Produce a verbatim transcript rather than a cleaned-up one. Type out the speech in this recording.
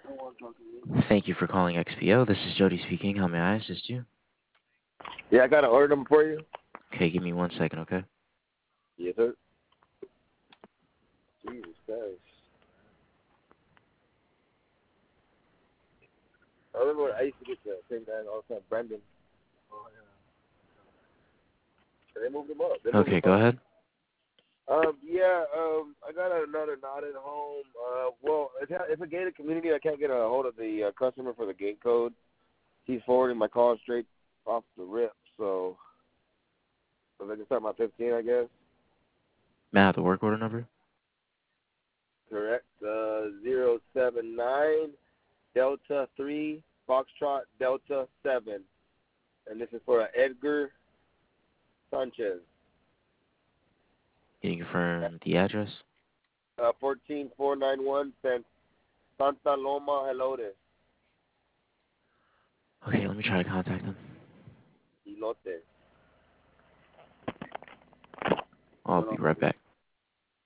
Thank you for calling X P O. This is Jody speaking. How may I assist you? Yeah, I got an order number for you. Okay, give me one second, okay? Yes, sir. Jesus Christ. I remember when I used to get the same guy all the time, Brandon. Oh, yeah. They moved him up. They moved Okay, him go up. ahead. Um, yeah, um, I got another knot at home. Uh, well, it's, it's a gated community. I can't get a hold of the uh, customer for the gate code. He's forwarding my call straight off the rip, so if I can start my fifteen, I guess. May I have the work order number? Correct. Uh, zero seven nine Delta three Foxtrot Delta seven, and this is for uh, Edgar Sanchez. Can you confirm the address? Uh, fourteen four nine one Santa Loma, Elotes, Okay, let me try to contact them. Elote. I'll be right back.